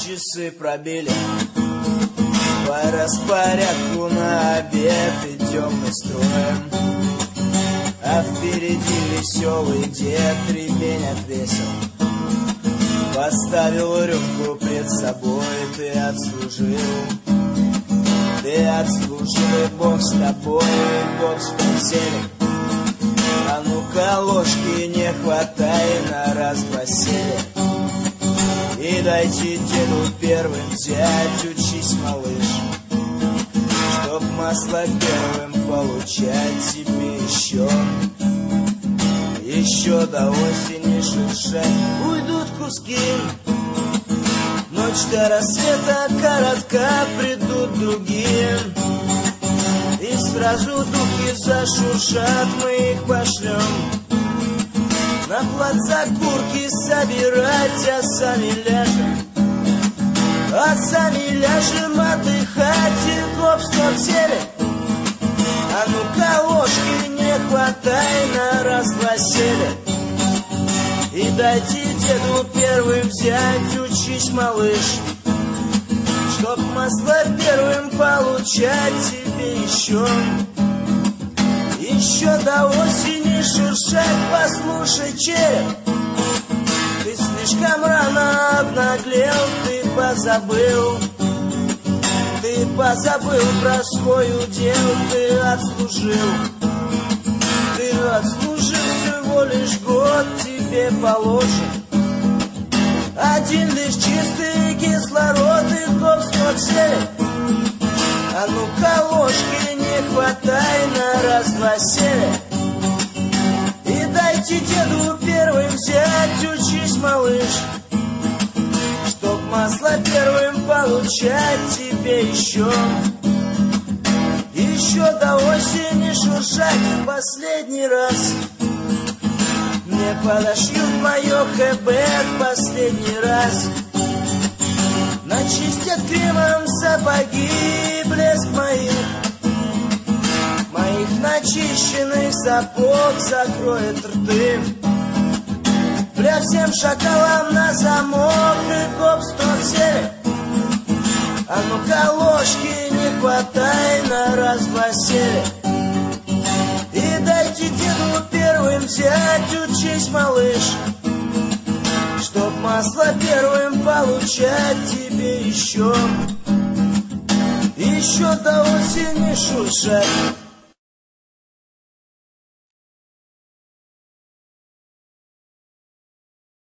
часы пробили, по распорядку на обед идем мы строем. А впереди веселый дед ремень отвесил, поставил рюмку пред собой. Ты отслужил, и Бог с тобой, и Бог с всеми. А ну-ка ложки не хватай на раз-два сели. И дайте деду первым взять, учись, малыш, чтоб масло первым получать тебе еще до осени шуршать. Уйдут куски, ночь до рассвета коротка, придут другие, и сразу духи зашуршат, мы их пошлем на плац окурки собирать, а сами ляжем отдыхать, и гоп-стоп сели. А ну-ка ложки не хватай на раз-два сели. И дайте деду первым взять, учись, малыш, чтоб масло первым получать тебе еще до осени шуршать. Послушай, череп, ты слишком рано обнаглел, ты позабыл про свой удел. Ты отслужил всего лишь год, тебе положен один лишь чистый кислород, и гоп-стоп сели. А ну-ка ложки не хватай на раз-два сели. И дайте деду первым взять, учись, малыш, чтоб масло первым получать тебе еще до осени шуршать. В последний раз мне подошьют мое ХБ, в последний раз начистят кремом сапоги, блеск моих начищенных сапог закроет рты. Бля, всем шакалам на замок, и гоп-стоп сели. А ну-ка ложки не хватай на раз-два сели. И дайте деду первым взять, учись, малыш, чтоб масло первым получать тебе еще до осени шуршать.